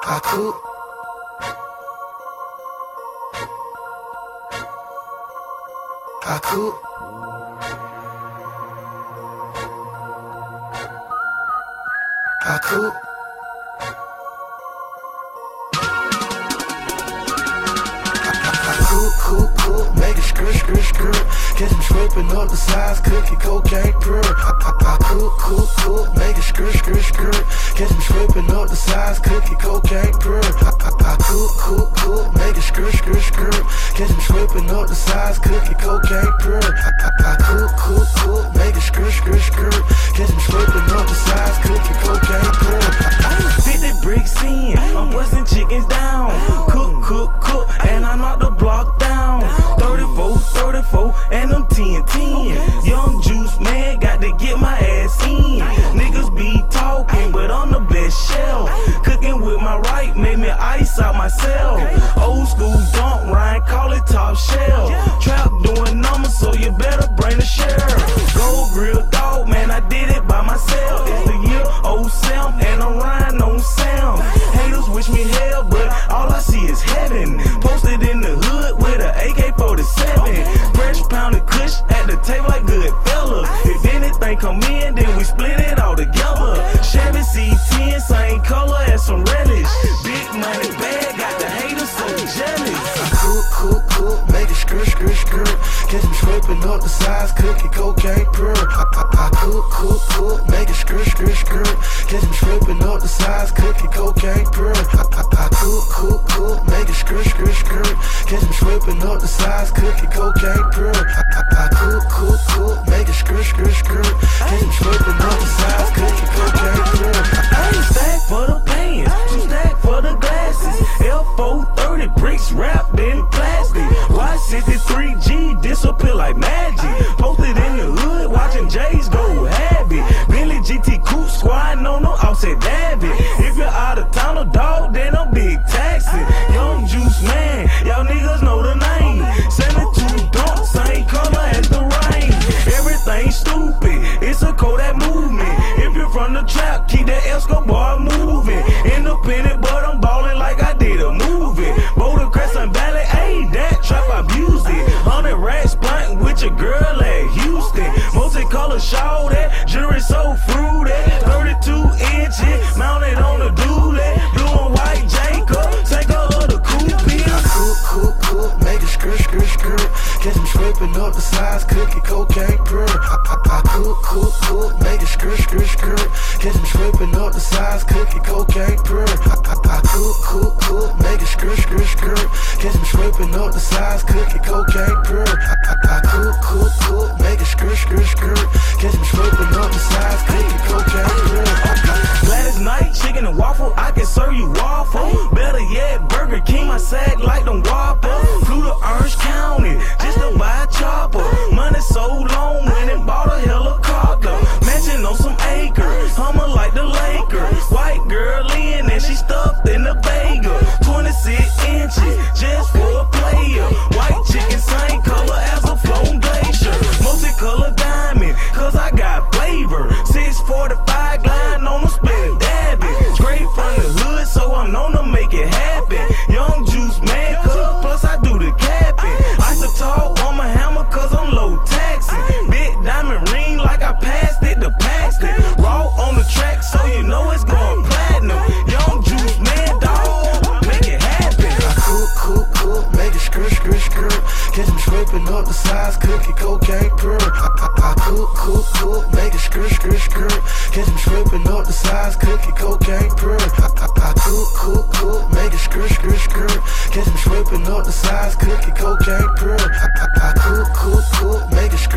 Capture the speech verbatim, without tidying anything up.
I cook. I cook. I cook. Cook, cook, cook, make it skirt, skirt, skirt. Catch him scraping up the sides, cookie, cocaine, purr. I, I, I cook, cook, cook, make it skirt, skirt, skirt. Catch him scraping up the sides, cookie, cocaine, purr. I, I, I cook, cook, cook, make it skirt, skirt, skirt. Catch him scraping up the sides, cookie, cocaine, purr. I, I, I cook, cook, cook, make it skirt, skirt, skirt. Catch him scraping up the sides, cookie, cocaine, purr. fifty bricks in, I'm busting chickens down. Cook, cook, cook, and I knock the block down. thirty-four, thirty-four, and I'm ten, ten. Young juice man, got to get my ass in. Niggas be talking, but I'm the best shell. Cooking with my right, made me ice out myself. Old school dump Ryan, call it top shell. Trap doing numbers, so you better bring the sheriff. Gold grill dog, man, I did it by myself. It's the year oh seven, and I'm riding on sound. Haters wish me hell, but all I see is heaven. Posted in the hood with an A K forty-seven. Fresh pounded kush at the table like good fella. If anything come in, then we split it all together. Chevy C ten, same color as some relish. Big money bag, got the haters so jealous. I cook, cook, cook, make it skirt, skirt, skirt. Catch him scraping up the sides, cookie, cocaine, purr. I, I, I cook, cook, cook, make it skirt, skirt, skirt. Catch him scraping up the sides, cookie, cocaine, purr. I, I, I cook, cook, cook, make it skirt, skirt, skirt. Catch him scraping up the sides, cookie, cocaine, purr. I, I, I cook, cook, cook, make it skirt, skirt, skirt. Catch him scraping up the sides, cookie, cocaine, purr. I ain't stack for the pants, two stack for the glasses. L four thirty bricks wrapped in plastic. Y sixty-three G disappear like magic. Posted in the hood, watching J's go happy. Bentley G T Coupe squad, no no offset David. If you're out of town, a dog, then I'm big taxing. Young juice man, y'all niggas know the name. seventy-two dump, same color as the rain. Everything stupid, it's a Kodak movement. If you're from the trap, keep that Escobar moving. Independent, but I'm ballin' like I did a movie. Boulder Crescent Valley, ayy, that trap I abused it. Hundred racks blunt with your girl at Houston. Multicolor shawl, that jury so fruity. thirty-two inches, mounted on the dually. Blue and white Jacob, same color the coupe. I cook, cook, cook, make it skirt, skirt, skirt. Catch him scraping up the sides, cookie, cocaine, purr. I, I, I cook, cook, cook, make it skirt, skirt, skirt. Catch him scraping up the sides, cookie, cocaine, purr. I, I, I cook, cook, cook, make it skirt, skirt, skirt. Catch him scraping up the sides, cookie, cocaine, purr. I, I, I cook, cook, cook, make it skirt, skirt, skirt. Catch him scraping up the sides, cookie, cocaine, purr. Gladys Knight, chicken and waffle, I can serve you waffle. Better yet, Burger King, my sack like them Whopper. Flew to Orange County, just to buy a chopper. Money so long, went and bought a helicopter. Mansion on some acres, Hummer like the Lakers. White girl in and she stuffed in the Vega. twenty-six inches, just for a player. White chicken, same color as a flown glacier. Multicolor diamond, cause I got flavor. six forty-five gliding on a split dabby. Straight from the hood, so I'm known to make it happen. Young juice man, cuz plus I do the capping. I should talk on my hammer, cause I'm low taxing. Big diamond ring like I passed it to Paxton. Raw on the track, so you know it's going platinum. Young juice man, dog, make it happen. I cook, cook, cook, make it skirt, skirt, skirt. Catch him scraping up the sides, cookie, cocaine, purr. I, I, I cook, cook, cook, make it skirt, skirt, skirt. Catch him scraping up the sides, cookie, cocaine, purr. I, I, I cook, cook, cook, make it skirt, skirt, skirt. Catch him scraping up the sides, cookie, cocaine, purr. I, I, I cook, cook, cook, make it